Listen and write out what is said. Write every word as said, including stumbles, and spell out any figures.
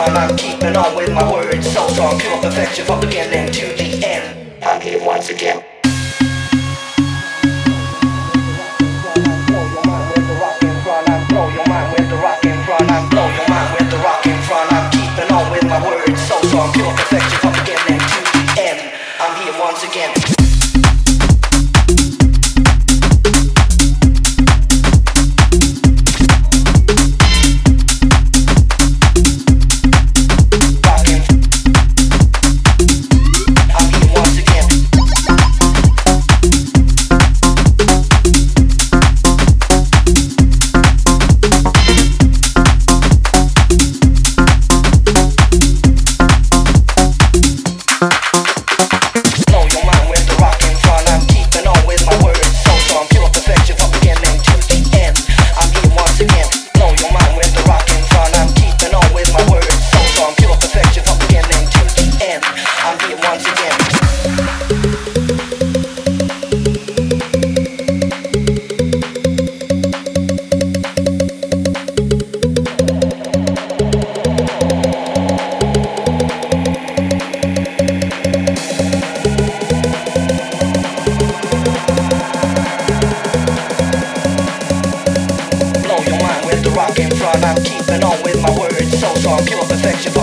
front. I'm keeping on with my words so strong, pure perfection from beginning to the end. I'm here once again. Blow your mind with the rock in front. I'm blow your mind with the rock in front. I'm blow your mind with the rock in front. I'm keeping on with my words so strong, pure perfection from beginning to the end. I'm here once again. I'm keeping on with my words so strong, pure perfection.